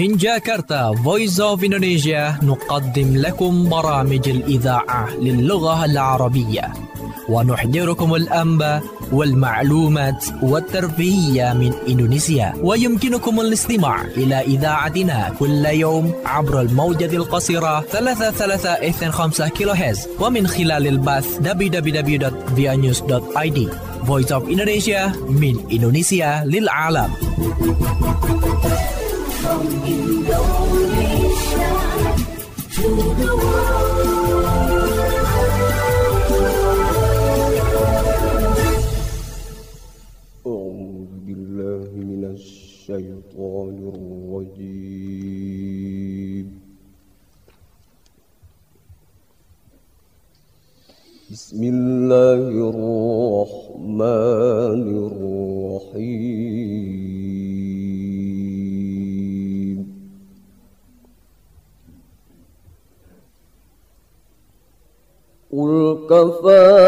من جاكرتا Voice of Indonesia نقدم لكم برامج الإذاعة للغة العربية ونحضركم الأنباء والمعلومات والترفيهية من إندونيسيا. ويمكنكم الاستماع إلى إذاعتنا كل يوم عبر الموجة القصيرة 3325 كيلوهرتز ومن خلال البث www.vianews.id. Voice of Indonesia من إندونيسيا للعالم. From Indonesia to the world. أعوذ بالله من الشيطان الرجيم. بسم الله الرحمن الرحيم. قل كفى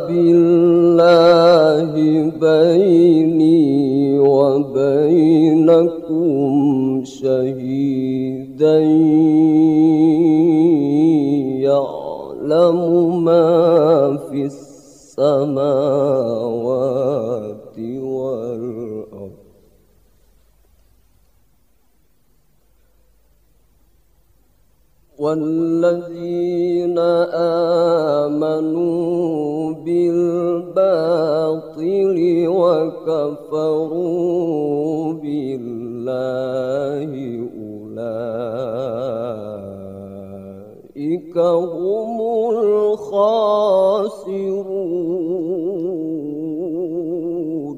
بالله بيني وبينكم شهيدا يعلم ما في السماوات والأرض والذين آمنوا بالباطل وكفروا بالله أولئك هم الخاسرون.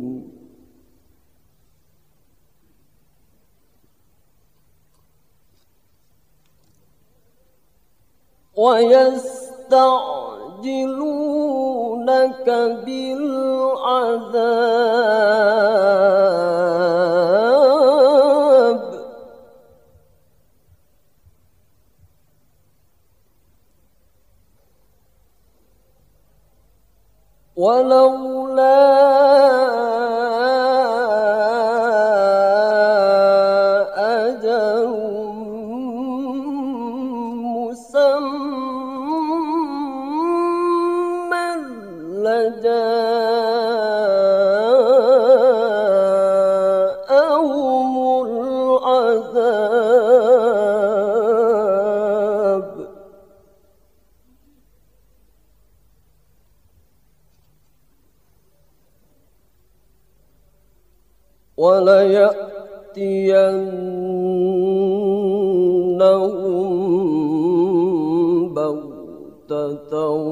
ويستعجلونك بالعذاب ولولا أجل مسمى لجاءهم العذاب وليأتينهم بغتة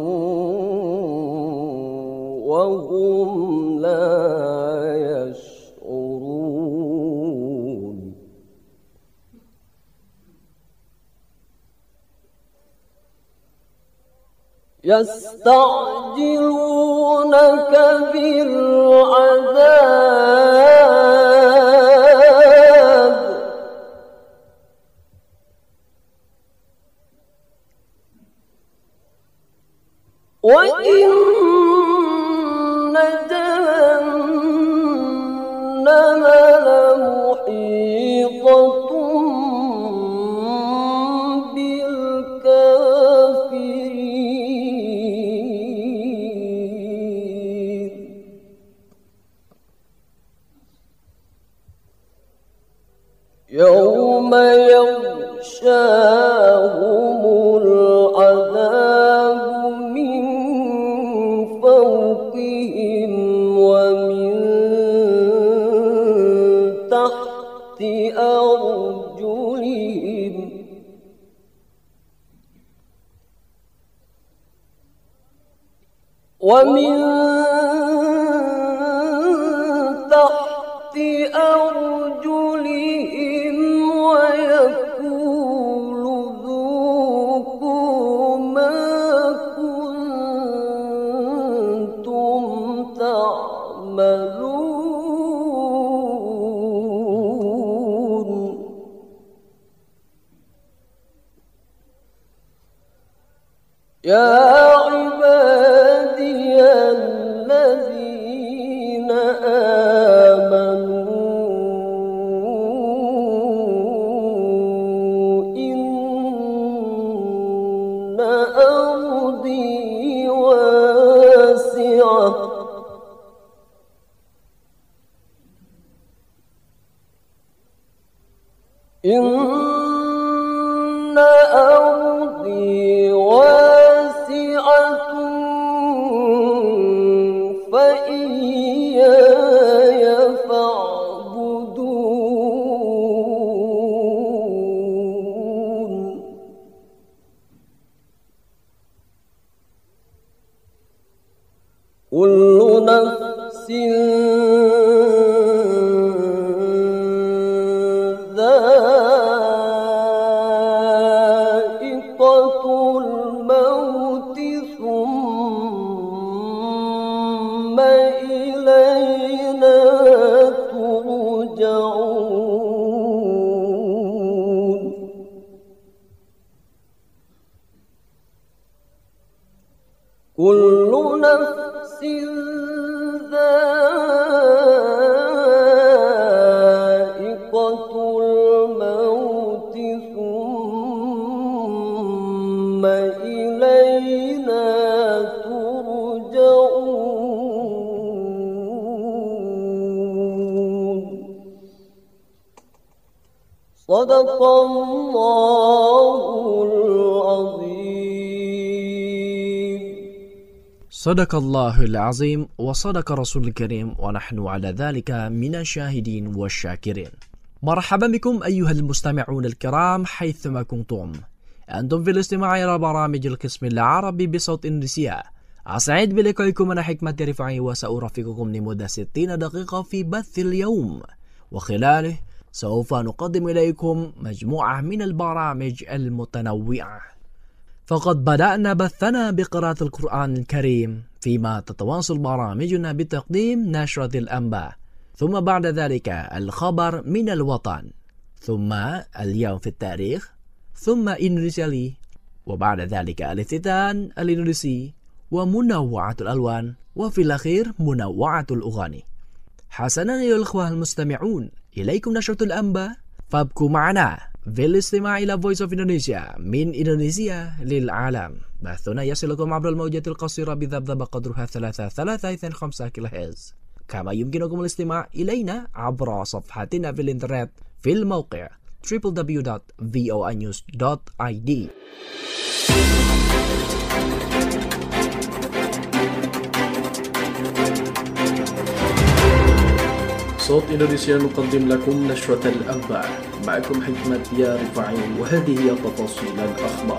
وهم لا يشعرون. يستعجلونك بالعذاب وإن جهنم لمحيطة بالكافرين. يوم يغشاهم العذاب من فوقهم ومن تحت أرجلهم ومن تحت أرجلهم ويقول ذوقوا ما كنتم تعملون. يا عبادي الذين آمنوا إن أرضي واسعة فإياي فاعبدون كل نفس ذائقة الموت ثم إلينا ترجعون كل نفس ذائقة الموت ثم إلينا ترجعون صدق الله العظيم. صدق الله العظيم وصدق رسول الكريم ونحن على ذلك من الشاهدين والشاكرين. مرحبا بكم أيها المستمعون الكرام حيثما كنتم، أنتم في الاستماع إلى برامج القسم العربي بصوت إندونيسيا. أسعد بلقائكم أنا حكمة رفاعي وسأرافقكم لمدة 60 دقيقة في بث اليوم، وخلاله سوف نقدم إليكم مجموعة من البرامج المتنوعة. فقد بدأنا بثنا بقراءة القرآن الكريم، فيما تتواصل برامجنا بتقديم نشرة الأنباء، ثم بعد ذلك الخبر من الوطن، ثم اليوم في التاريخ، ثم إندونيسيا لي، وبعد ذلك الافتتان الإندونيسي ومنوعة الألوان، وفي الأخير منوعة الأغاني. حسنا أيها الأخوة المستمعون، إليكم نشرة الأنباء، فابقوا معنا في الاستماع إلى Voice of Indonesia من إندونيسيا للعالم. بثنا يصلكم عبر الموجات القصيرة بذبذبة قدرها 3.5 كيلوهرتز، كما يمكنكم الاستماع إلينا عبر صفحتنا في الإنترنت في الموقع www.voinews.id. صوت إندونيسيا نقدم لكم نشرة الأنباء، معكم حكمة يا رفاعي، وهذه هي تفاصيل الأخبار.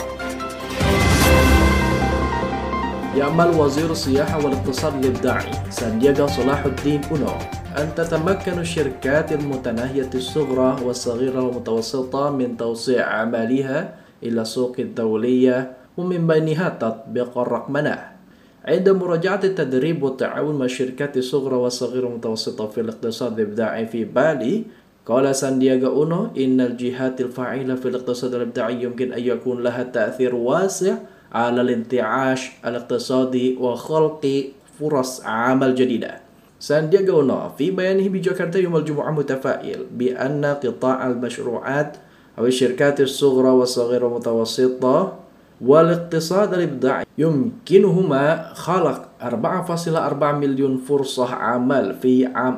يعمل وزير السياحة والاقتصاد الإبداعي ساندياغا صلاح الدين أونو أن تتمكن الشركات المتناهية الصغرى والصغيرة والمتوسطة من توسيع أعمالها إلى السوق الدولية، ومن بينها تطبيق الرقمنة. عند مراجعة التدريب والتعاون مع الشركات الصغرى والصغيرة والمتوسطة في الاقتصاد الإبداعي في بالي، قال ساندياغا أونو إن الجهات الفاعلة في الاقتصاد الإبداعي يمكن أن يكون لها تأثير واسع على الانتعاش الاقتصادي وخلق فرص عمل جديدة. ساندياغا أونو في بيانه بجاكرتا يوم الجمعة متفائل بأن قطاع المشروعات أو الشركات الصغرى والصغيرة والمتوسطة والاقتصاد الإبداعي يمكنهما خلق 4.4 مليون فرصة عمل في عام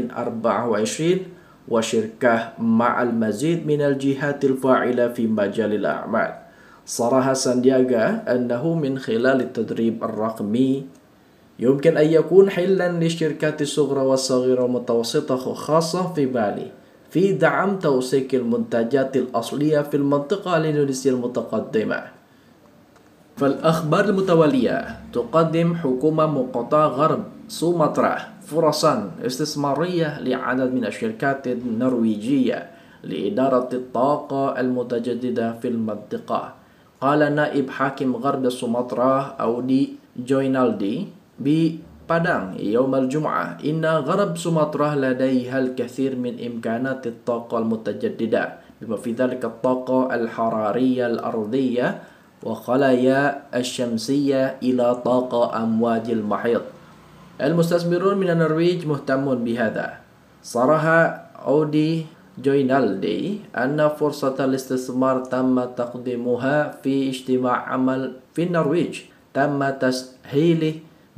2024 وشركة مع المزيد من الجهات الفاعلة في مجال الأعمال. صرح ساندياغا أنه من خلال التدريب الرقمي يمكن أن يكون حلا للشركات الصغرى والصغيرة والمتوسطة خاصة في بالي في دعم توثيق المنتجات الأصلية في المنطقة الإندونيسية المتقدمة. فالأخبار المتوالية تقدم حكومة مقاطعة غرب سومطرة فرصا استثمارية لعدد من الشركات النرويجية لإدارة الطاقة المتجددة في المنطقة. قال نائب حاكم غرب سومطرة أودي جوينالدي ببادang يوم الجمعة إن غرب سومطرة لديها الكثير من إمكانات الطاقة المتجددة، بما في ذلك الطاقة الحرارية الأرضية وخلايا الشمسية إلى طاقة أمواج المحيط. المستثمرون من النرويج مهتمون بهذا. صرح أودي جوينالدي أن فرصة الاستثمار تم تقديمها في اجتماع عمل في النرويج تم تسهيله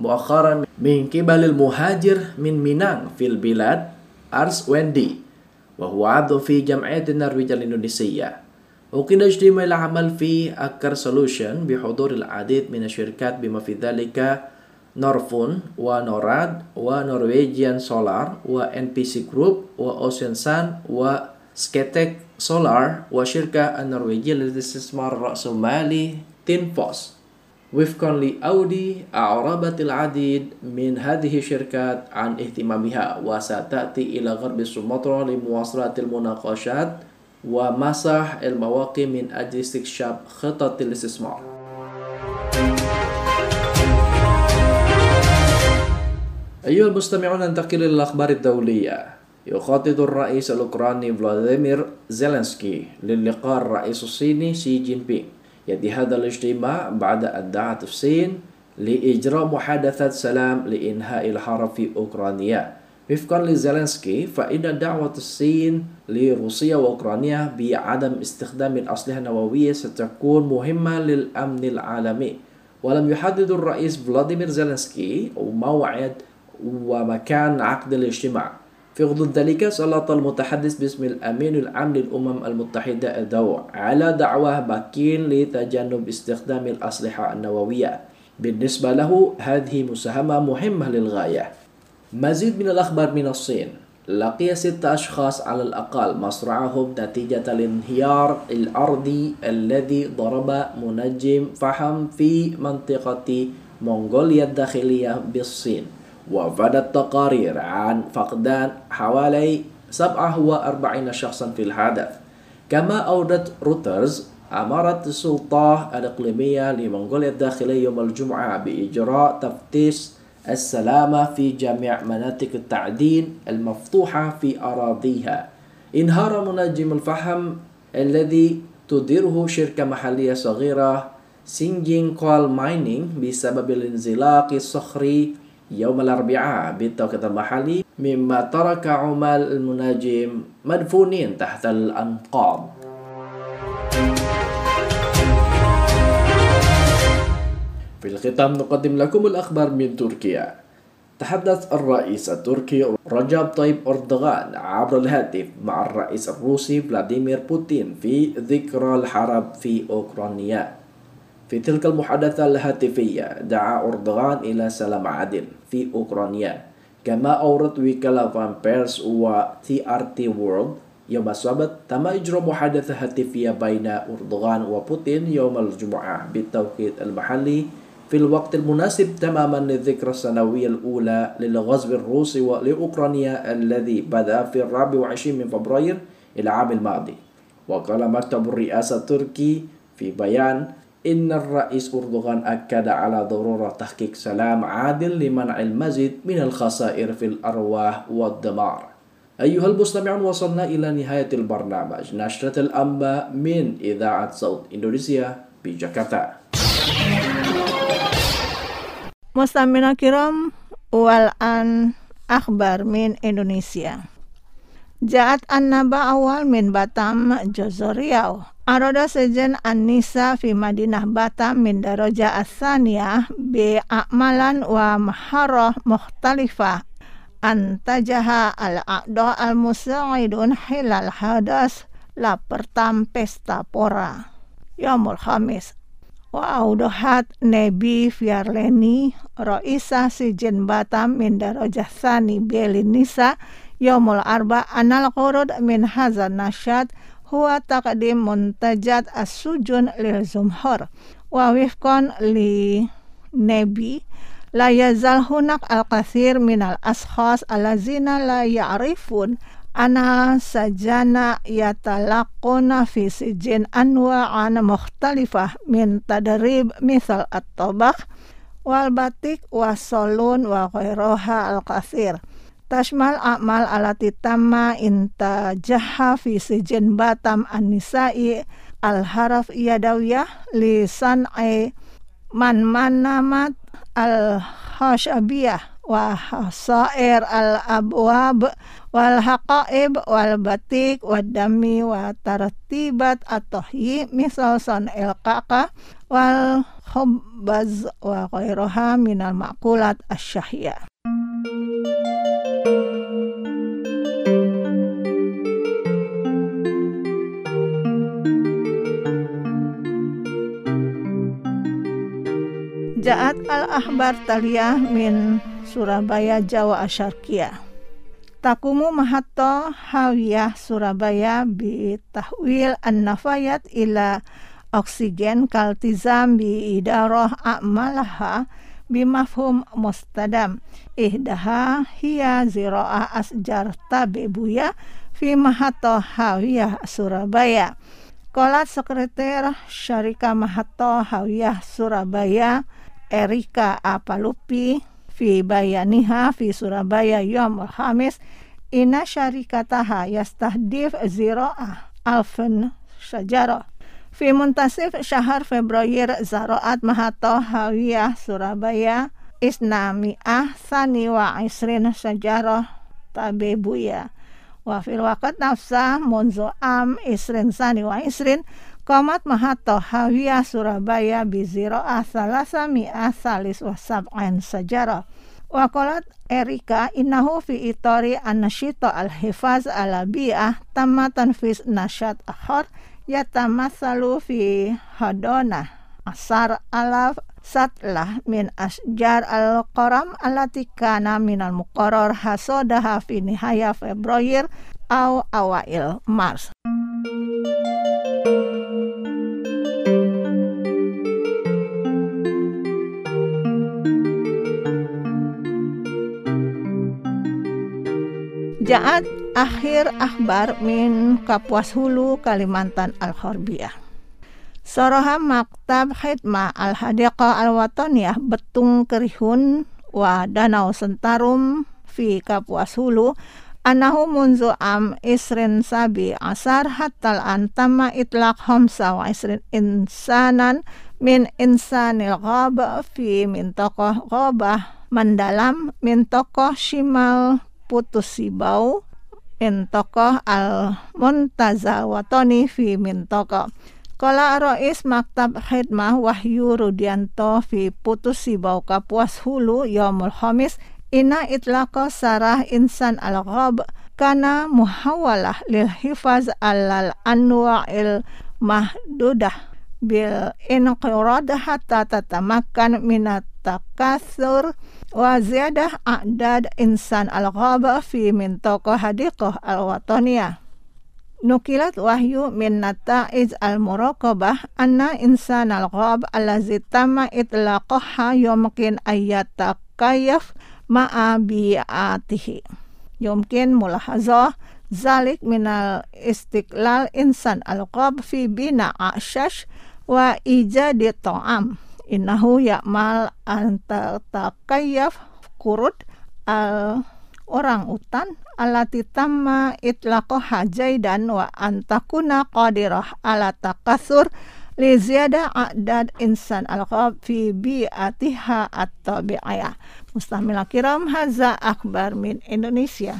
مؤخرا من قبل المهاجر من مينang في البلاد أرس ويندي. وهو عضو في جمعية النرويج الإندونيسية. وقد اجتمع العمل في أكر سولوشن بحضور العديد من الشركات بما في ذلك نورفون ونوراد ونورويجيان سولار وNPC جروب وأوسيان سان وسكيتك سولار وشركة النرويجية للاستثمار الرأسمالي تينفوس. وفقا لأودي أعربت العديد من هذه الشركات عن اهتمامها وستأتي إلى غرب سومطرة لمواصلة المناقشات ومسح المواقع من أجل استكشاف خطط الاستثمار. أيها المستمعون، ننتقل إلى الأخبار الدولية. يخطط الرئيس الأوكراني فلاديمير زيلينسكي للقاء الرئيس الصيني شي جين بينغ. يأتي هذا الاجتماع بعد أن دعت الصين لإجراء محادثات سلام لإنهاء الحرب في أوكرانيا. وفقا لزيلينسكي فإن دعوة الصين لروسيا وأوكرانيا بعدم استخدام الأسلحة النووية ستكون مهمة للأمن العالمي. ولم يحدد الرئيس فلاديمير زيلينسكي موعد ومكان عقد الاجتماع. في غضون ذلك سلط المتحدث باسم الأمين العام للأمم المتحدة الضوء على دعوة بكين لتجنب استخدام الأسلحة النووية. بالنسبة له هذه مساهمة مهمة للغاية. مزيد من الأخبار من الصين. لقي 6 أشخاص على الأقل مصرعهم نتيجة الانهيار الأرضي الذي ضرب منجم فحم في منطقة منغوليا الداخلية بالصين. وافادت تقارير عن فقدان حوالي 47 شخصا في الحادث. كما أودت روترز أمرت السلطة الإقليمية لمنغوليا الداخلية يوم الجمعة بإجراء تفتيش السلامة في جميع مناطق التعدين المفتوحة في أراضيها. انهار منجم الفحم الذي تديره شركة محلية صغيرة سينجين كول ماينينج بسبب الانزلاق الصخري يوم الأربعاء بالتوقيت المحلي، مما ترك عمال المنجم مدفونين تحت الأنقاض. في الختام نقدم لكم الأخبار من تركيا. تحدث الرئيس التركي رجب طيب أردوغان عبر الهاتف مع الرئيس الروسي فلاديمير بوتين في ذكرى الحرب في أوكرانيا. في تلك المحادثة الهاتفية دعا أردوغان إلى سلام عادل في أوكرانيا. كما أورد وكالة فان بيرس و TRT وورلد يوم السبت تم إجراء محادثة هاتفية بين أردوغان وبوتين يوم الجمعة بالتوقيت المحلي في الوقت المناسب تماما للذكرى السنوية الأولى للغزو الروسي لأوكرانيا الذي بدأ في 24 من فبراير العام الماضي. وقال مكتب الرئاسة التركي في بيان إن الرئيس أردوغان أكد على ضرورة تحقيق سلام عادل لمنع المزيد من الخسائر في الأرواح والدمار. أيها المستمعون، وصلنا إلى نهاية البرنامج. نشرة الأنباء من إذاعة صوت إندونيسيا بجاكرتا. مستمعينا الكرام، والآن أخبار من إندونيسيا. جاءت النبأ أول من باتام جزر رياو. أراد سجن النساء في مدينة باتام من درجة الثانية بأعمال ومهارة مختلفة أنتجها الأعضاء المساعدون خلال حدث لابرتام بيستا بورا يوم الخميس. وأوضحت نبي فيارليني رئيسة سجن باتام من درجة ثاني للنساء يوم الأربعاء أن الغرض من هذا النشاط هو تقديم منتجات السجون للجمهور. ووفقا لنبي لا يزال هناك الكثير من الأشخاص الذين لا يعرفون أن السجان يتلقون في سجن أنواعا مختلفة من تدريب مثل الطبخ والباتيك والصالون وغيرها الكثير. تشمل أعمال التي تم إنتاجها في سجن باتام النسائي الحرف يدوية لصنع منمنمات الخشبية وحصائر الأبواب والحقائب والباتيك والدمي وترتيبات الطهي مثل صنع القعقاع والخبز وغيرها من المأكولات الشهية. Ja'at al-ahbar taliyah min Surabaya Jawa Asyarkiyah. Takumu mahatto hawiyah Surabaya bi tahwil an-nafayat ila oksigen kaltizam bi idarah a'malaha bimafhum mustadam. Ihdaha hiya zira'ah asjar tabibuya fi mahatto hawiyah Surabaya. Kolat sekretar Syarika Mahatto Hawiyah Surabaya Erika Apalupi fi bayaniha fi Surabaya Yom Khamis inna syarikataha yastahdif zira'ah alfan syajara fi muntasif syahr Februari Zaraat Mahatto Hawiyah Surabaya isnami'ah sani wa isrin syajara tabebuya wa fil waqt nafsah munzu am isrin sani wa isrin qamat Mahatto Hawiyah Surabaya bi zira'ah salasa mi'ah salis wa sab'an sajara wa qalat Erika innahu fi itori an-nasyita al-hifaz ala bi'ah tamma tanfis nasyat akhar yatamatsalu fi hadona asar alaf satlah min asjar al-qaram allati kana minal muqarrar hasodaha fi nihaya Februari au awail Mars. Ja'at akhir akhbar min Kapuas Hulu Kalimantan Al-Khorbiyah. Soroha Maktab Khidmah Al-Hadiqah Al-Wataniyah Betung Kerihun wa Danau Sentarum fi Kapuas Hulu anahu munzu am isrin sabi asar hatal antama itlaq khamsa wa isrin insanan min insanil ghaba fi mintaqah ghabah mendalam mintaqah shimal Putusibau mintaqah al-muntaza watani fi mintaqah. Qala Rais Maktab Khidmah Wahyu Rudianto fi Putusibau Kapuas Hulu Yaumul Khamis inna itlaqa sarah insan al-ghab kana muhawalah lil hifaz alal anwa'il mahdudah bil inqirad hatta tatamakan minat takatsur wa ziyadah a'dad insan al-ghaba fi mintaqah hadiqah al-wataniyah. Nukilat wahyu min nataiz al-muraqabah anna insan al-ghab allazi tamma itlaqaha yumkin ayyatakayaf ma'a bi'atihi. Yumkin mulahazah zalik minal istiqlal insan al-ghab fi bina ashash wa ijadi ta'am. Innahu ya'mal antakayaf kurud orang utan alati tamma itlaqaha jaidan wa antakuna qadirah ala takatsur li ziyada a'dad insan al-ghab fi bi'atiha at-tabi'iyah. Mustamila kiram, haza akhbar min Indonesia.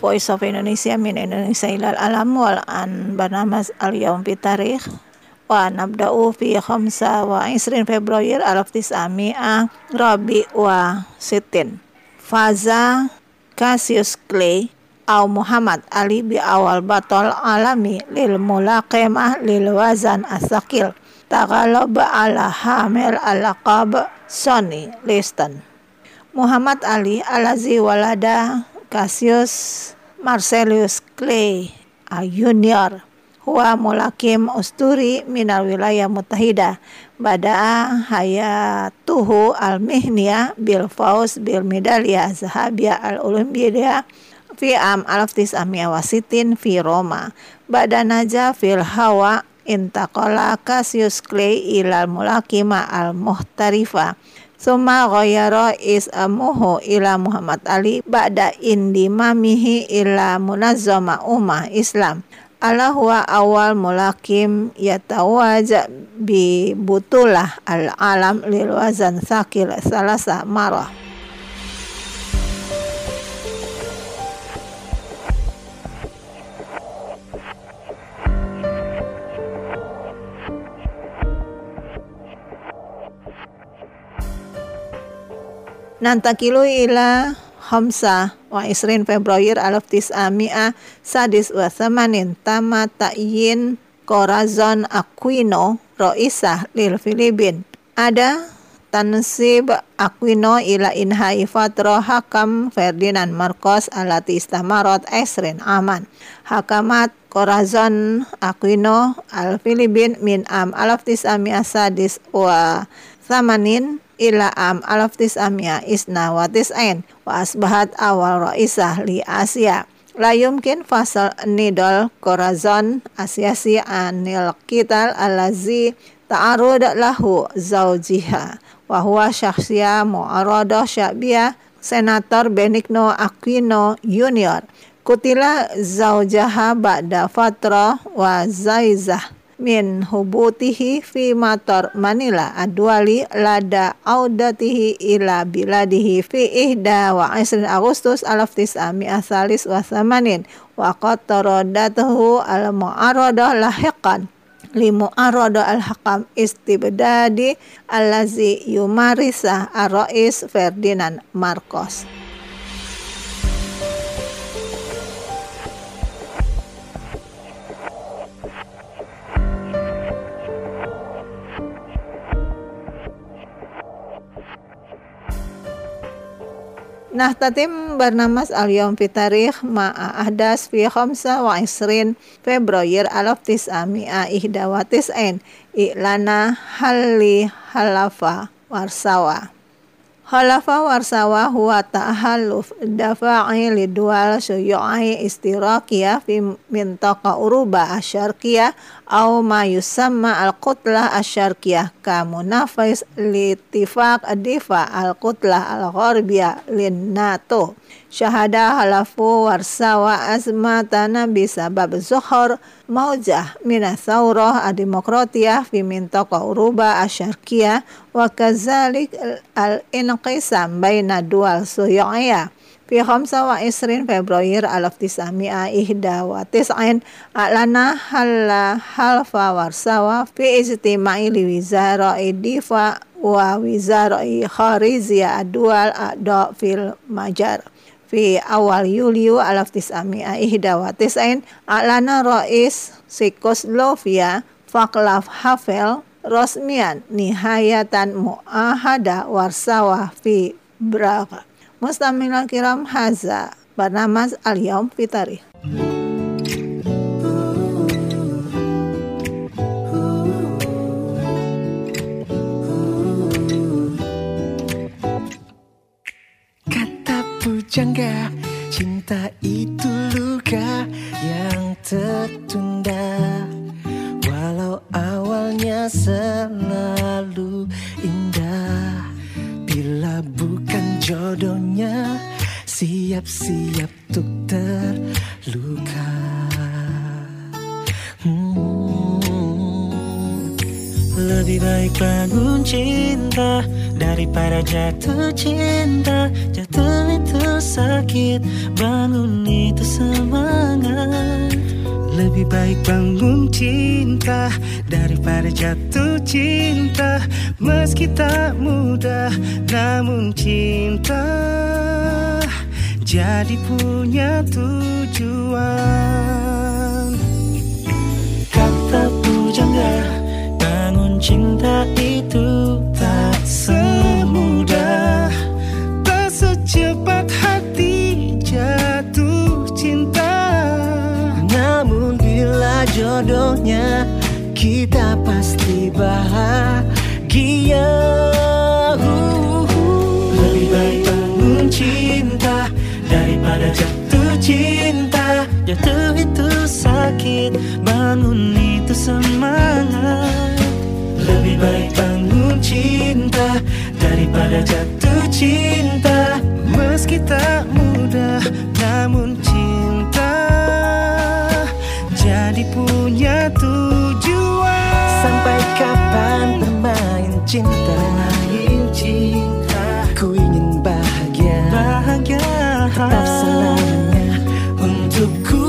Voice of Indonesia min Indonesia ilal alam wal an barnamas al-yawm fi tarikh wa nabda'u fi 25 Februari 1900 Rabi wa Sitin. Faza Cassius Clay au Muhammad Ali bi awal batol alami lil mulaqimah lil wazan asakil taghalab ala hamil al-laqab Sonny Liston. Muhammad Ali alazi walada Cassius Marcellus Clay Junior huwa mulakim usturi minal wilayah mutahida bada'a hayatuhu al-mihniyah bil fauz bil medaliyah zahabiyah al-olimpiyah fi am 1960 fi Roma badanaja fil hawa intaqala Cassius Clay ilal mulakima al-muhtarifa summa ghayara ismuhu ila Muhammad Ali ba'da indimamihi ila munazzama ummah Islam ala huwa awal mulakim yatawaja bi butulah al-alam lil wazan sakil salasa marah. Nantakilu ila 25 Februari 1900 sadis wa samanin tama ta'yin Corazon Aquino Roisah lil Filipin. Ada tansib Aquino ila inhai fatra hakam Ferdinand Marcos alati istamarat esrin aman. Hakamat Corazon Aquino al Filipin min am 1900 sadis wa samanin ila am 1900 isna wa tis'ain wa asbahat awal raisah li Asia la yumkin fasal nidal Corazon asyasi anil qital allazi ta'arud lahu zawjiha wa huwa syakhsiyah mu'aradah sya'biyah Senator Benigno Aquino Junior kutila zawjaha ba'da fatra wa zaizah min hubutihi fi matar Manila adwali lada audatihi ila biladihi fi ihda wa 20 Agustus 1900 wa samanin wa qad taradatuhu al mu'aradah lahiqan li mu'aradah al hakam istibdadi allazi yumarisa ar-rais Ferdinand Marcos. Nah tatim barnamas al-yawm fi tarikh ma'a ahdas fi 25 Februari 1991 i'lana halli halafa Warsawa. Halafa Warsawa huwa ta'ahalluf dafa'i lidual syuyu'i istiraqiyah fi mintaqa Uruba asyarqiyah au ma yusamma al-qutlah asyarqiyah ka munafis litifaq ad-difa al-qutlah al-gharbiyah lin NATO. Syahada halafu Warsawa azmatana bisabab zuhur maujah minas saurah ad-demokratiyah fi mintaqa Uruba asyarqiyah wa kazalik al-inqisam baina dual syuyu'iyah fi 25 Februari 1991 a'lana halfa Warsawa fi ijtima'i li wizara'i difa wa wizara'i khariziyah ad-dual a'da fil majar. Fi awal Yuli 1991 a'lana rais Czechoslovakia Václav Havel resmian nihayatan mu'ahada Warsawa fi Praga. Mustamilal kiram haza barnamas al-yawm fi tarikh. Kata pujangga, cinta itu luka yang tertunda. Walau awalnya selalu indah, bila bukan jodohnya, siap-siap untuk terluka. Lebih baik bangun cinta daripada jatuh cinta. Jatuh itu sakit, bangun itu semangat. Lebih baik bangun cinta daripada jatuh cinta. Meski tak mudah, namun cinta jadi punya tujuan. Kata pujangga, bangun cinta itu tak semudah, tak secepat hati jatuh cinta. Namun bila jodohnya, kita pasti bahagia. Lebih baik bangun cinta daripada jatuh cinta. Jatuh itu sakit, bangun itu semangat. Lebih baik bangun cinta daripada jatuh cinta. Meski tak mudah, namun cinta jadi punya tujuan. Sampai kapan bermain cinta? Ku ingin bahagia, tetap selamanya untukku.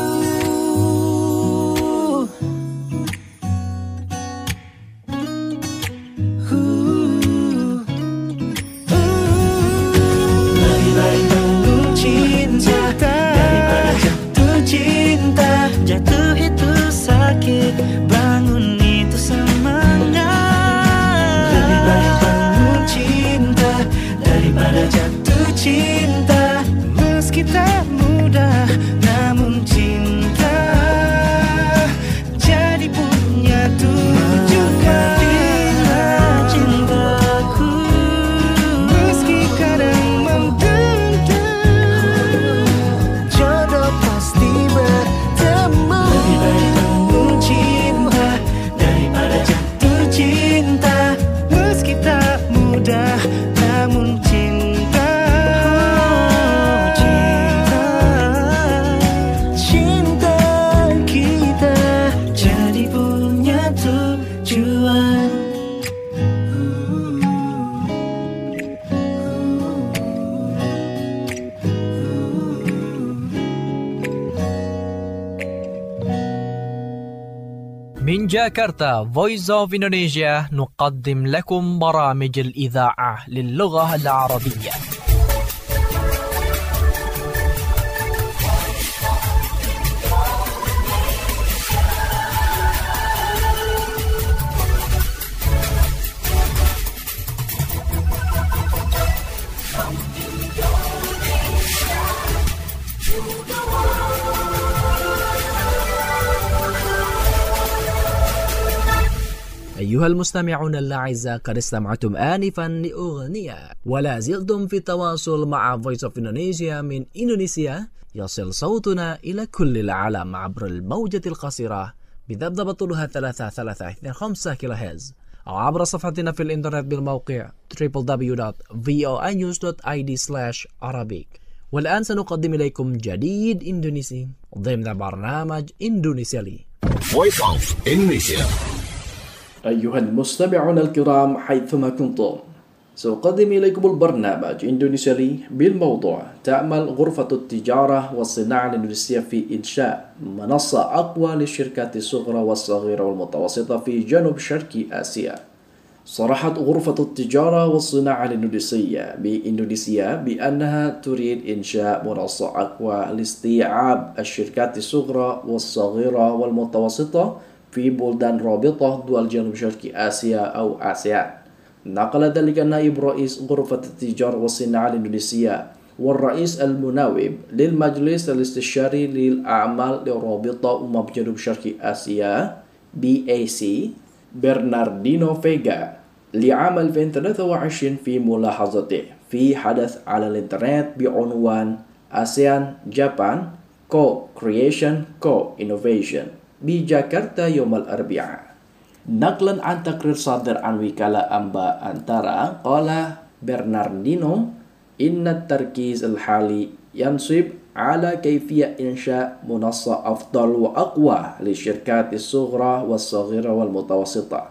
Lebih baik bangun cinta daripada jatuh cinta. Jatuh itu sakit, bangun itu semangat. Lebih baik bangun cinta daripada jatuh cinta. Meski tak mudah, namun cinta jadi punya tujuan. Cintaku meski kadang menggentar, jodoh pasti bertemu. Lebih baik bangun cinta daripada jatuh cinta. Meski tak mudah, namun cinta kita jadi punya tujuan. من جاكرتا Voice of Indonesia نقدم لكم برامج الإذاعة للغة العربية. أيها المستمعون الأعزاء، قد استمعتم آنفا لأغنية ولا زلتم في التواصل مع Voice of Indonesia من إندونيسيا. يصل صوتنا إلى كل العالم عبر الموجة القصيرة بذبذبة طولها 3325 كيلوهرتز أو عبر صفحتنا في الإنترنت بالموقع www.voinews.id/Arabic. والآن سنقدم إليكم جديد إندونيسي ضمن برنامج إندونيسيالي. Voice of Indonesia. أيها المستمعون الكرام حيثما كنتم، سأقدم إليكم البرنامج إندونيسيالي بالموضوع تعمل غرفة التجارة والصناعة الإندونيسية في إنشاء منصة أقوى للشركات الصغرى والصغيرة والمتوسطة في جنوب شرق آسيا. صرحت غرفة التجارة والصناعة الإندونيسية بإندونيسيا بأنها تريد إنشاء منصة أقوى لاستيعاب الشركات الصغرى والصغيرة والمتوسطة في بلدان رابطة دول جنوب شرق آسيا أو آسيان. نقل ذلك نائب رئيس غرفة التجارة والصناعة الإندونيسية والرئيس المناوب للمجلس الاستشاري للأعمال لرابطة جنوب شرق آسيا BAC برناردينو فيغا لعام 2023 في ملاحظته في حدث على الإنترنت بعنوان ASEAN Japan Co-Creation Co-Innovation بجاكرتا يوم الأربعاء. نقلا عن تقرير صادر عن وكالة أنباء أنتارا، قال برناردينو إن التركيز الحالي ينصب على كيفية إنشاء منصة أفضل وأقوى للشركات الصغرى والصغيرة والمتوسطة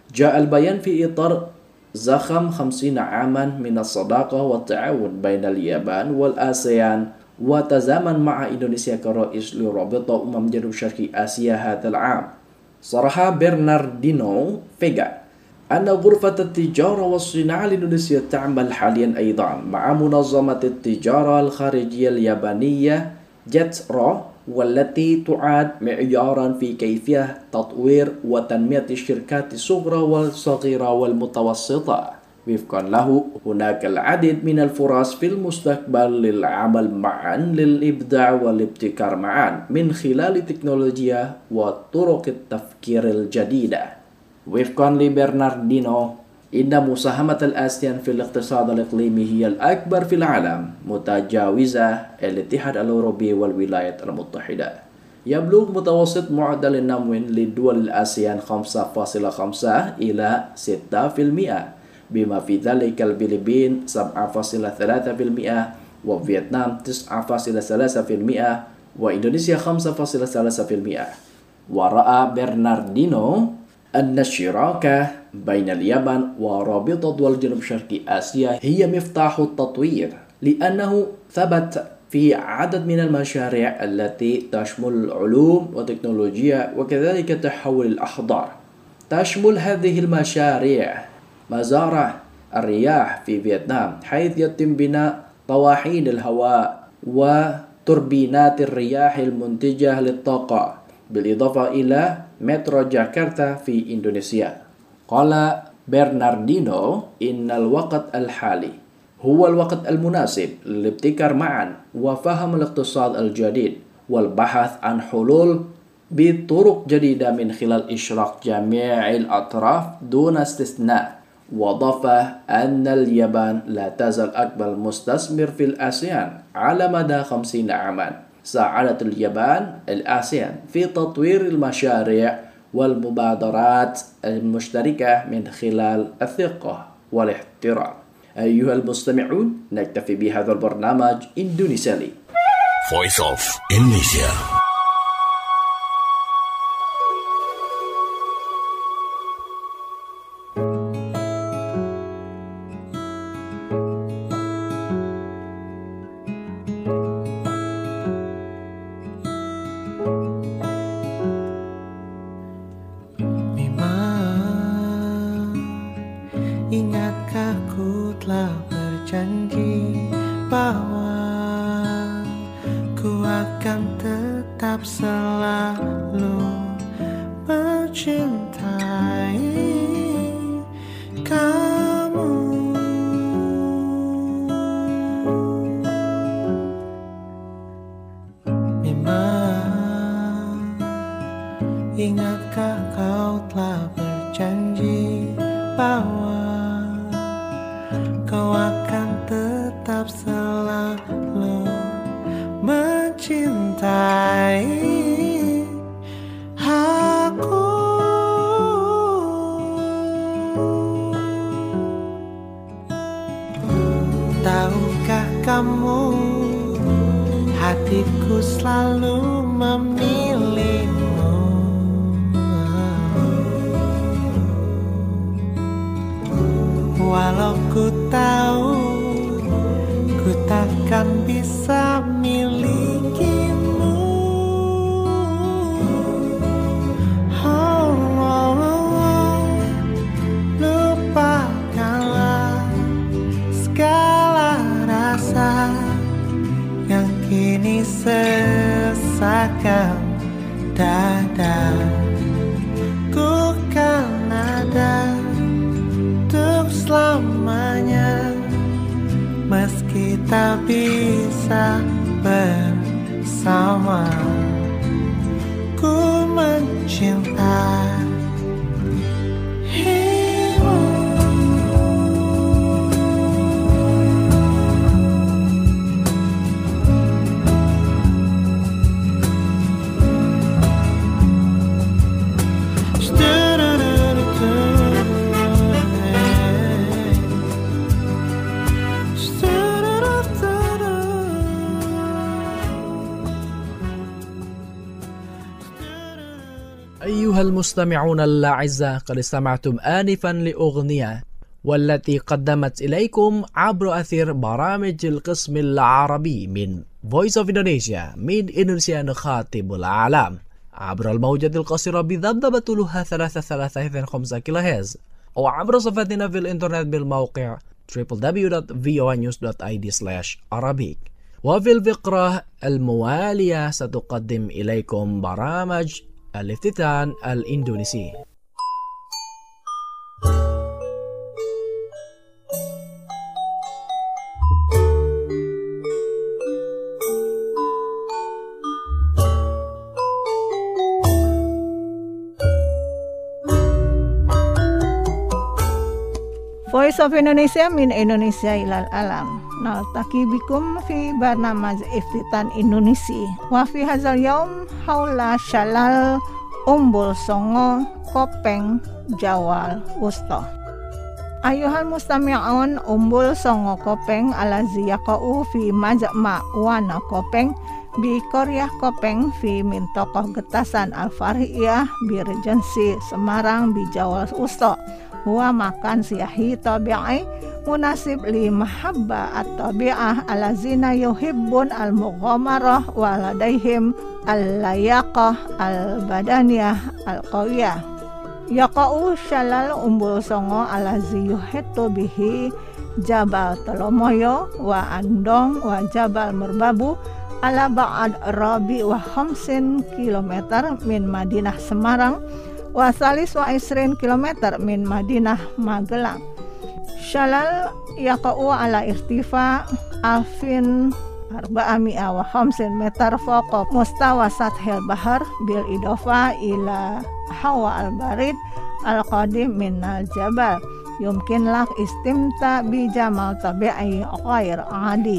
جاء البيان في إطار زخم 50 عاما من الصداقة والتعاون بين اليابان والآسيان، وتزامن مع إندونيسيا كرئيس لرابطة جنوب شرق آسيا هذا العام. صرح برناردينو فيغا أن غرفة التجارة والصناعة الإندونيسية تعمل حاليا أيضا مع منظمة التجارة الخارجية اليابانية JETRO، والتي تعد معيارا في كيفية تطوير وتنمية الشركات الصغرى والصغيرة والمتوسطة. وفقا له هناك العديد من الفرص في المستقبل للعمل معا للإبداع والابتكار معا من خلال تكنولوجيا وطرق التفكير الجديدة. وفقا لبرناردينو، إن مساهمة الآسيان في الاقتصاد الإقليمي هي الأكبر في العالم متجاوزة الاتحاد الأوروبي والولايات المتحدة. يبلغ متوسط معدل النمو لدول الآسيان 5.5 إلى 6%، بما في ذلك الفلبين 7.3% وفيتنام 9.3% وإندونيسيا 5.3%. ورأى برناردينو أن الشراكة بين اليابان ورابطة دول جنوب شرق آسيا هي مفتاح التطوير، لأنه ثبت في عدد من المشاريع التي تشمل العلوم والتكنولوجيا وكذلك تحول الأحضار. تشمل هذه المشاريع مزارع الرياح في فيتنام، حيث يتم بناء طواحين الهواء وتوربينات الرياح المنتجة للطاقة، بالإضافة إلى مترو جاكرتا في إندونيسيا. قال برناردينو إن الوقت الحالي هو الوقت المناسب للابتكار معا وفهم الاقتصاد الجديد والبحث عن حلول بطرق جديدة من خلال إشراك جميع الأطراف دون استثناء. وأضاف أن اليابان لا تزال أكبر مستثمر في الآسيان على مدى 50 عاما. ساعدت اليابان الآسيان في تطوير المشاريع والمبادرات المشتركة من خلال الثقة والاحترام. أيها المستمعون، نكتفي بهذا البرنامج إندونيسيالي. Voice of Indonesia. Ingatkah ku telah berjanji bahwa ku akan tetap selalu mencintai kamu. Memang ingatkah kau telah berjanji bahwa kau akan tetap selalu mencintai aku. Tahukah kamu, hatiku selalu memilihmu. Walau ku tahu ku takkan bisa milikimu. Lupakanlah segala rasa yang kini sesakkan dada. Ku kan ada untuk selamanya, meski tak bisa bersama. Ku mencintai أيها المستمعون الأعزاء، قد استمعتم آنفا لأغنية والتي قدمت إليكم عبر أثير برامج القسم العربي من Voice of Indonesia من إندونيسيا نخاطب العالم عبر الموجة القصيرة بذبذبة طولها 335 كيلوهرتز أو عبر صفحتنا في الإنترنت بالموقع www.voanews.id/Arabic. وفي الفقرة الموالية ستقدم إليكم برامج الافتتان الإندونيسي. Voice of Indonesia min Indonesia ilal alam. Naltaki bikum fi barnamaj iftitan Indonesi. Wa fi hadzal yaum haula syalal umbul songo kopeng jawal wusta. Ayuhal mustami'un umbul songo kopeng alazi yaqa'u fi majma' wana kopeng bi Koryah Kopeng fi mintokoh getasan Al-Farhiyah bi Regensi Semarang bi Jawal Wusta. Huwa makan siyahi tabi'i munasib li mahabba at-tabi'ah alazina yuhibbun al-mughamarah wa ladaihim al-layaqah al-badaniyah al-qawiyah. Yaqa'u syalal umbul songo alazi yuhitu bihi Jabal Telomoyo wa Andong wa Jabal Merbabu ala ba'ad rabi wa 50 kilometer min Madinah Semarang wa salis wa isrin kilometer min Madinah Magelang. Syalal yaqa'u ala irtifa alfin 450 meter fawqa mustawa sathil bahar bil idofa ila hawa al-barid al-qadim min al-jabal. Yumkin lak istimta bi jamal tabi'i ghair adi.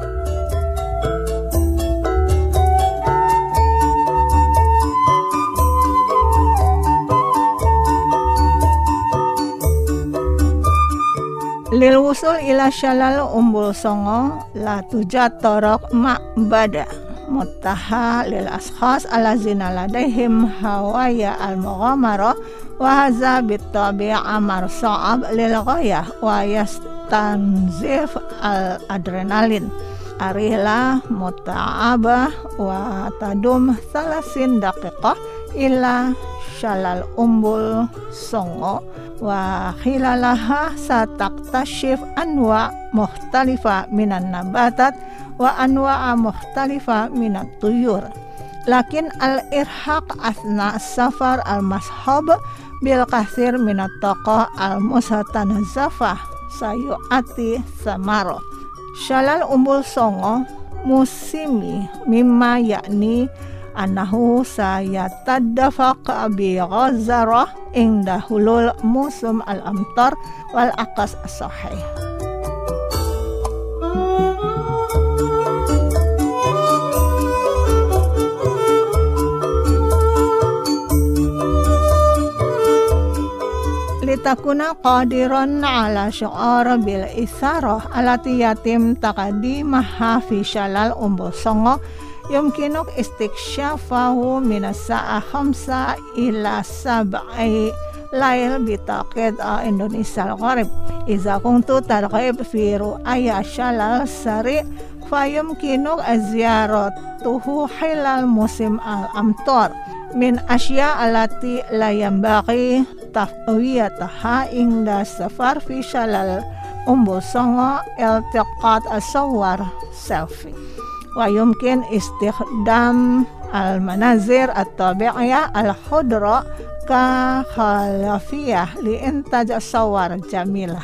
Lil wusul ila syalal umbul songo la tujat torok ma'bada mutaha lil ashkhas alazina ladaihim hawaya al-mughamara wa hadza bitabi'a marsa'ab lil ghayah wa yastanzif al-adrenalin arihla muta'abah wa tadum 30 daqiqah ila syalal umbul songo wa khilalaha sataktashif anwa mukhtalifa minan nabatat wa anwa'a mukhtalifa minat tuyur. Lakin al-irhaq asna safar al-mashab bil kathir minat toqoh al-musatanazafah sayu'ati samaro. Syalal umbul songo musimi mimma yakni annahu sayatadafaq bi ghazarah inda hulul musim al-amtar wal aqas as-sahih. Litakuna qadiran ala syu'ar bil isarah alati yatim taqadimaha fi syalal umbul songo yumkinuk istiksyafahu minas sa'a 5 ila 7 lail bitaqid Indonesia al-Gharib. Iza kuntu targhib fi ru'aya syalal sari fayumkinuk aziyaratuhu hilal musim al-amtar min asya alati la yambaghi tafwiyataha inda safar fi syalal umbul songo iltiqat asawar selfie. Wa yumkin istikhdam al-manazir at-tabi'iyah al-khudra ka khalafiyah li intaj sawar jamilah.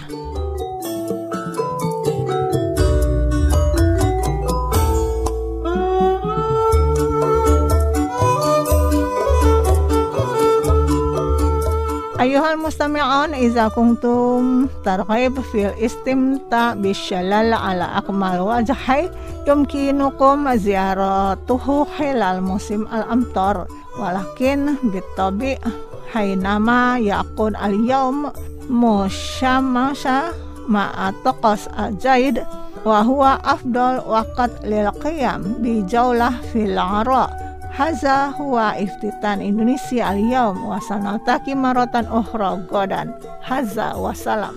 Ayuhal mustami'un iza kuntum targhib fil istimta bisyalal ala akmal wajhay yumkinukum ziyaratuhu hilal musim al-amtar walakin bitabi hainama yakun al-yawm musyamasha ma'ataqas al-jaid wa huwa afdal waqt lil qiyam bi jaulah fil ara Haza huwa iftitan Indonesia al-yawm wa sanaltaqi maratan ukhra gadan. Haza wassalam.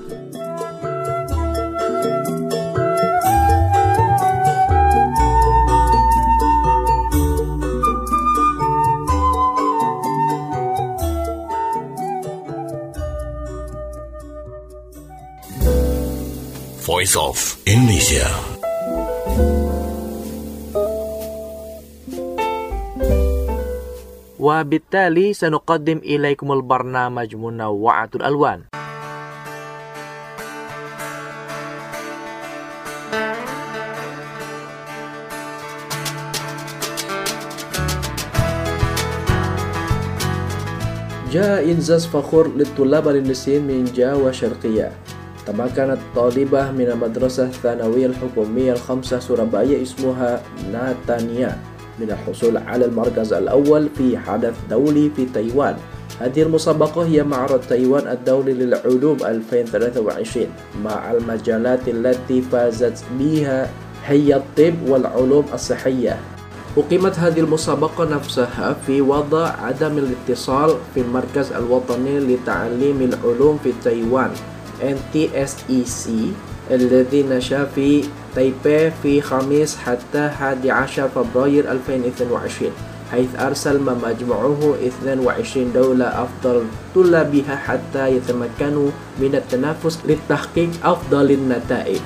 Voice of Indonesia. وبالتالي سنقدم إليكم البرنامج منوعة الألوان. جاء إنجاز فخور للطلاب الإندونيسيين من جاوا شرقية. تمكنت طالبة من المدرسة الثانوية الحكومية الخامسة سورابايا اسمها ناتانيا من الحصول على المركز الأول في حدث دولي في تايوان. هذه المسابقة هي معرض تايوان الدولي للعلوم 2023. مع المجالات التي فازت بها هي الطب والعلوم الصحية. أقيمت هذه المسابقة نفسها في وضع عدم الاتصال في المركز الوطني لتعليم العلوم في تايوان NTSEC الذي نشأ في تايبي في خميس حتى 11 فبراير 2022، حيث أرسل ما مجموعه 22 دولة أفضل طلابها حتى يتمكنوا من التنافس لتحقيق أفضل النتائج.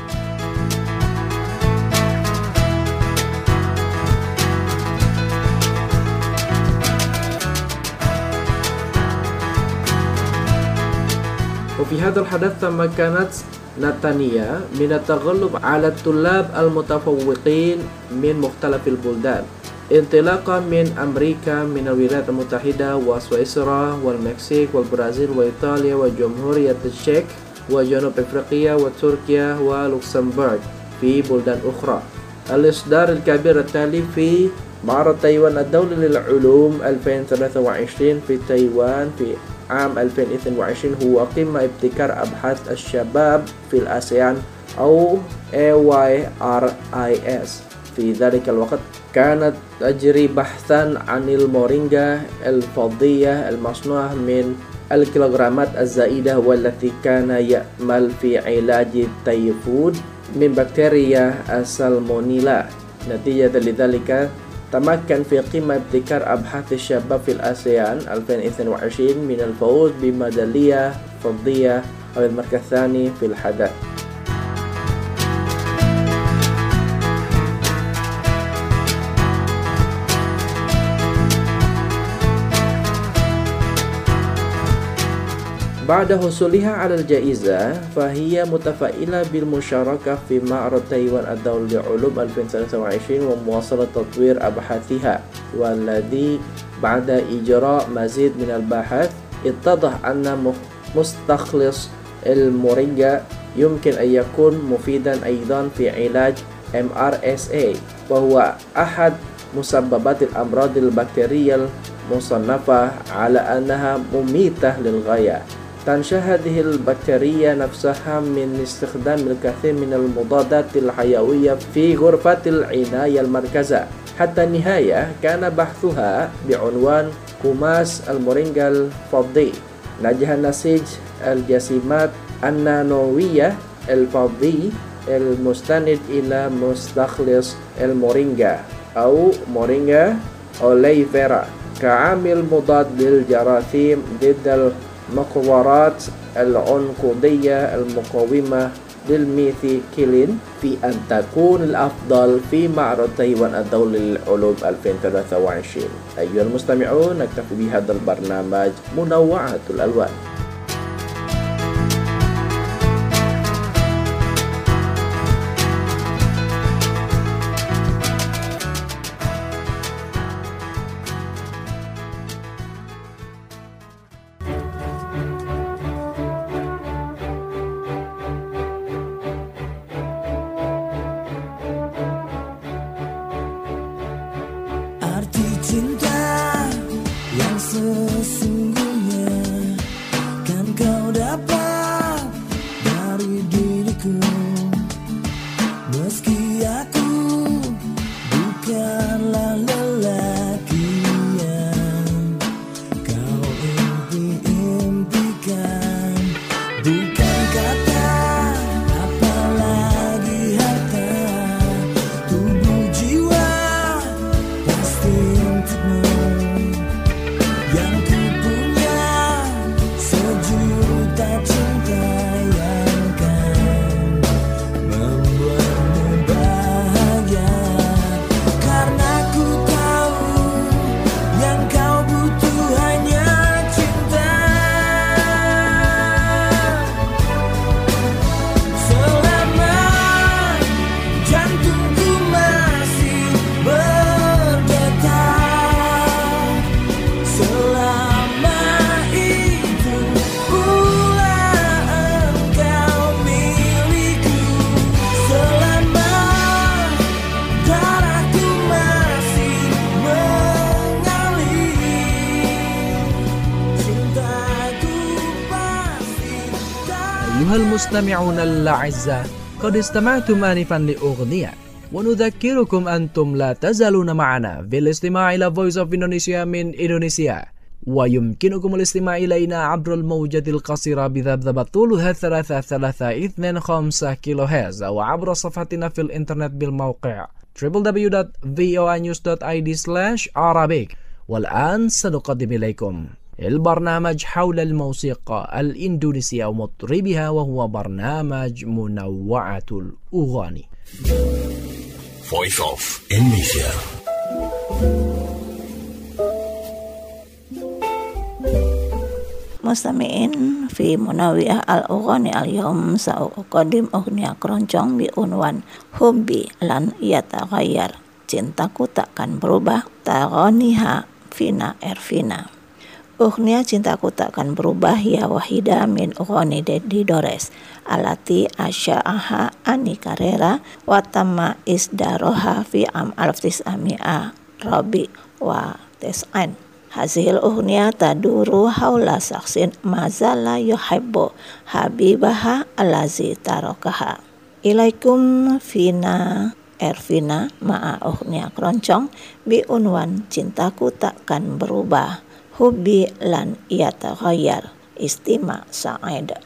وفي هذا الحدث تمكنت ناتانيا من التغلب على الطلاب المتفوقين من مختلف البلدان، انطلاقا من أمريكا، من الولايات المتحدة وسويسرا والمكسيك والبرازيل وإيطاليا وجمهورية التشيك وجنوب أفريقيا وتركيا ولوكسمبورغ في بلدان أخرى. الإصدار الكبير التالي في معرض تايوان الدولي للعلوم 2023 في تايوان في عام 2022 هو قمة ابتكار أبحاث الشباب في الآسيان أو AYRIS. في ذلك الوقت كانت تجري بحثا عن المورينجا الفضية المصنوعة من الكيلوغرامات الزائدة والتي كان يأمل في علاج التيفود من بكتيريا السالمونيلا. نتيجة لذلك تمكن في قمة ابتكار أبحاث الشباب في الآسيان 2022 من الفوز بميدالية فضية أو المركز الثاني في الحدث. بعد حصولها على الجائزة فهي متفائلة بالمشاركة في معرض تايوان الدولي للعلوم 2023 ومواصلة تطوير أبحاثها، والذي بعد إجراء مزيد من البحث اتضح أن مستخلص المورينجا يمكن أن يكون مفيدا أيضا في علاج MRSA، وهو أحد مسببات الأمراض البكتيرية المصنفة على أنها مميتة للغاية. تنشأ هذه البكتيريا نفسها من استخدام الكثير من المضادات الحيوية في غرفة العناية المركزة. حتى النهاية كان بحثها بعنوان كماس المورينجا الفضي. نجح نسيج الجسيمات النانوية الفضي المستند إلى مستخلص المورينجا أو مورينجا أوليفيرا كعامل مضاد للجراثيم ضد المقورات العنقودية المقاومة للميثيكيلين في أن تكون الأفضل في معرض تايوان الدولي للعلوم 2023. أيها المستمعون، نكتفي بهذا البرنامج منوعة الألوان. Arti cinta yang sesungguhnya kan kau dapat dari diriku, meski aku bukanlah lelaki أيها المستمعون الأعزاء قد استمعتم آنفا لأغنية ونذكركم أنتم لا تزالون معنا في الاستماع إلى Voice of Indonesia من إندونيسيا ويمكنكم الاستماع إلينا عبر الموجة القصيرة بذبذبة طولها 3325 كيلو هرتز أو عبر صفحتنا في الإنترنت بالموقع www.voinews.id/Arabic. والآن سنقدم إليكم البرنامج حول الموسيقى الإندونيسية ومطربها وهو برنامج منوعة الأغاني. Voice of Indonesia. Mustami'in fi munawiyah al-ughani al-yawm sa'uqadim ughniya keroncong biunwan hubbi lan yataghayyar, cintaku takkan berubah, taghaniha fina erfina. Ughniya cintaku takkan berubah ya wahida min ughani di Dores alati asya'aha ani karera watama isdaroha fi am alftis'ami'a rabi wa tes'an. Hazil ughniya taduru haula saksin mazala yuhibbu habibaha alazi tarokaha. Ilaikum fina erfina ma'a ughniya keroncong bi unwan cintaku takkan berubah, hubbi lan yataghayyar, istima sa'id.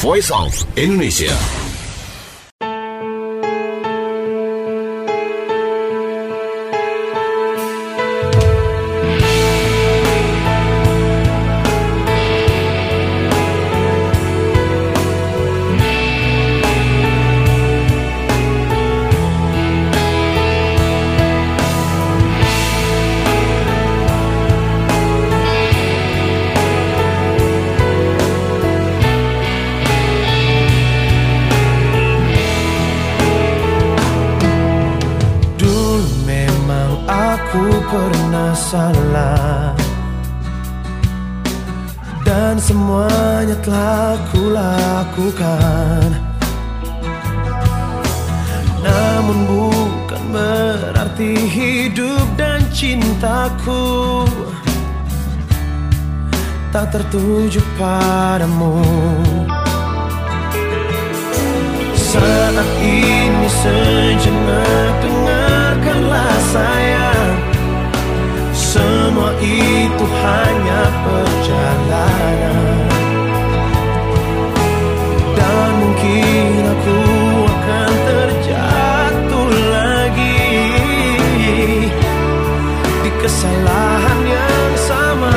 Voice of Indonesia. Pernah salah dan semuanya telah kulakukan, namun bukan berarti hidup dan cintaku tak tertuju padamu. Saat ini sejenak dengarkanlah sayang, semua itu hanya perjalanan, dan mungkin aku akan terjatuh lagi di kesalahan yang sama.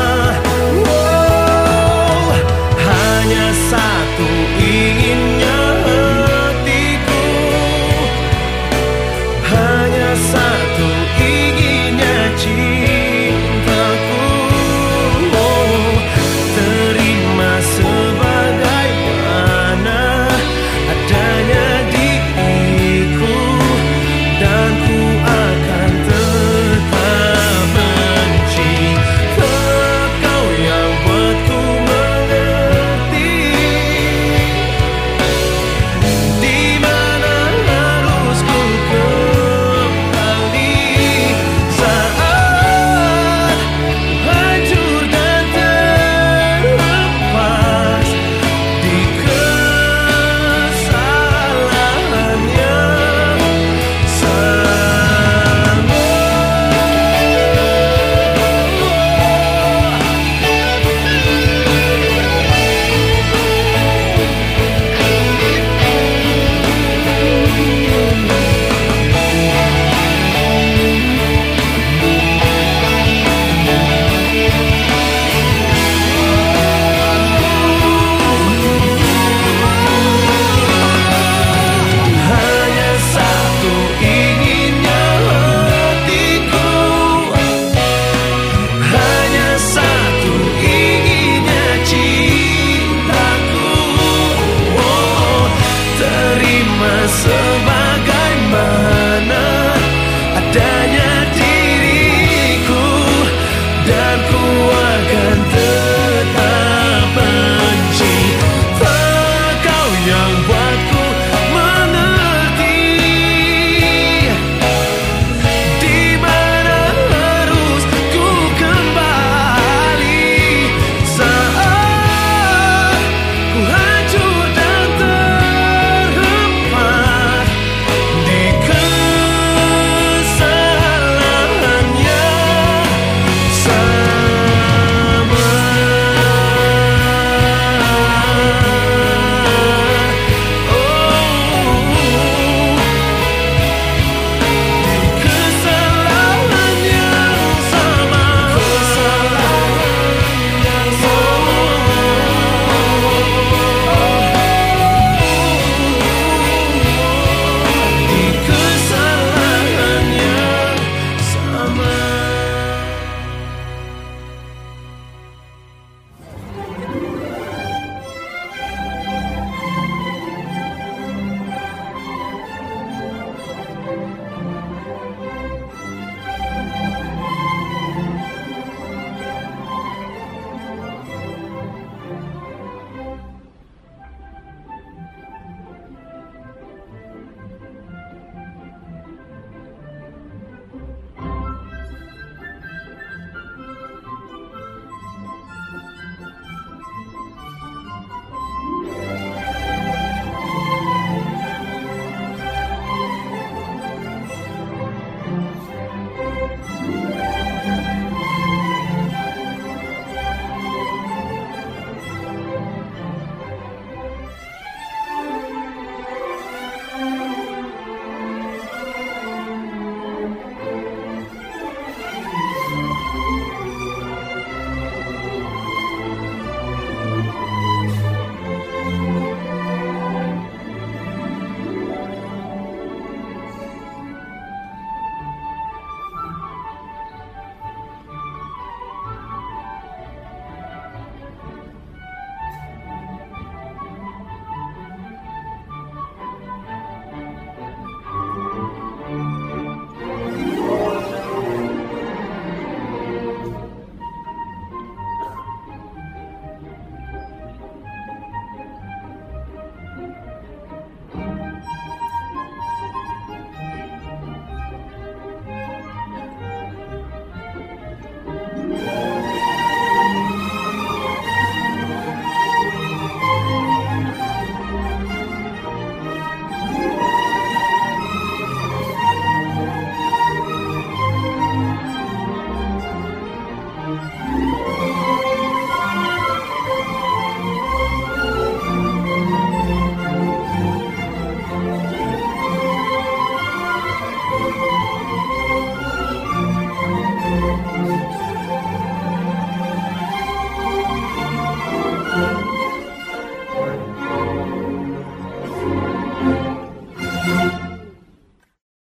Oh, hanya satu inginnya hatiku, hanya satu